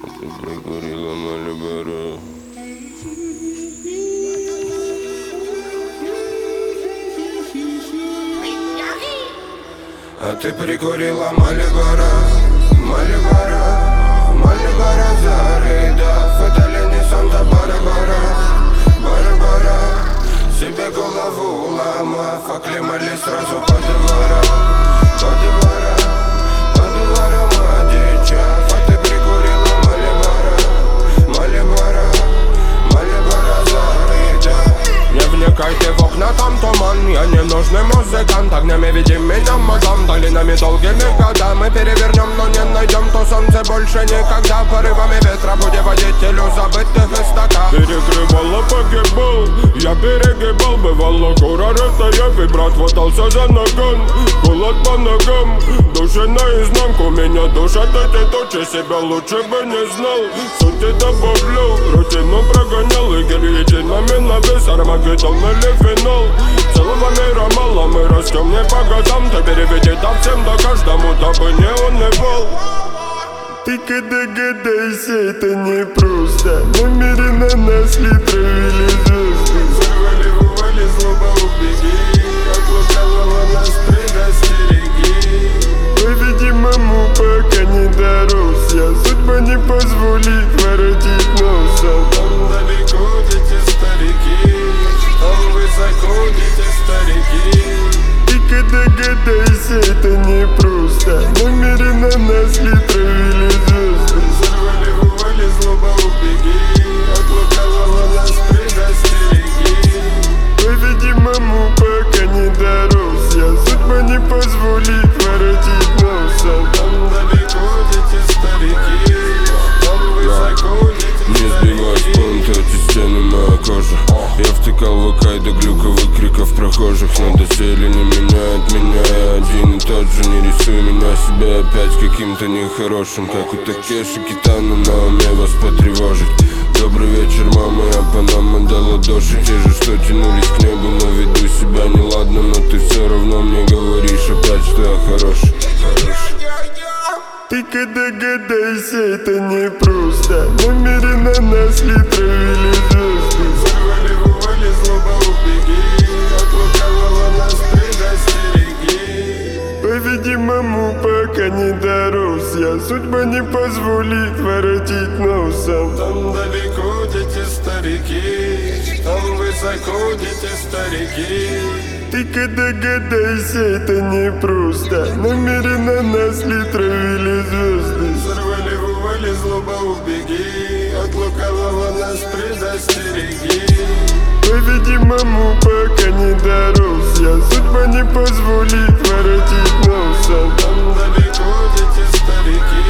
Ты прикурила Мальборо. А ты прикурила Мальборо, Мальборо, Мальборо зарыдав. Это ли не Санта-Барбара, Барбара? Себе голову ломав, оклемали сразу по дворам, по дворам, по дворам одичав. А ты прикурила Мальборо, Мальборо, Мальборо зарыдав. Не вникайте в окна, там туман. Я не нужный музыкант. Огнями веди меня, мадам. Долинами долгими года мы перевернем, но не найдем то солнце больше никогда. Порывами ветра будем водителю забытых истоках. Перекрывало, погибал, я перегибал. Бывало, кура рытая, вибрат хватался за наган. Холод по ногам, души наизнанку. Меня душат эти тучи, себя лучше бы не знал. Сути добавлял, рутину прогонял. И гильотинами навес, Армагеддон или финал. Целого мира мало, мы растем не по годам. Ты переведи там всем да каждому, дабы не унывал. Ты когда гадайся, это не просто. Намеренно нас ли травили звезды. Взорвали, вывали, злоба убеги. От лукавого нас предостереги. По-видимому, пока не дорос я. Судьба не позволит воротить носом. Там далеко дети старики, там высоко дети старики. Ты когда гадайся, это не просто. Намеренно нас ли травили звезды. Взорвали, вывали, злоба убеги. От лукавого нас предостереги. По-видимому, пока не дорос я. Судьба не позволит воротить носом. Там далеко дети старики, там высоко дети Не старики. сбивай с пункта, эти стены моя кожа. Я втыкал в АК до глюковых криков прохожих. Но доселе не меняет меня, я один и тот же. Не рисуй меня себе опять каким-то нехорошим, как у Такеши Китано на уме вас потревожить. Добрый вечер, мама, я Панама до ладоши. Те же, что тянулись к небу, но веду себя неладно. Но ты все равно мне говоришь опять, что я хороший. Ты когда гадайся, это не просто. Намеренно нас ли травили звезды. Взорвали, вывали, злоба убеги. От лукавого нас предостереги. По-видимому, пока не дорос я. Судьба не позволит воротить носом. Там далеко дети старики, там высоко дети старики. Ты когда гадайся, это не просто. Намеренно нас ли травили звезды. Взорвали, вывали, злоба убеги. От лукавого нас предостереги. По-видимому, пока не дорос я. Судьба не позволит воротить носом. Там далеко дети старики.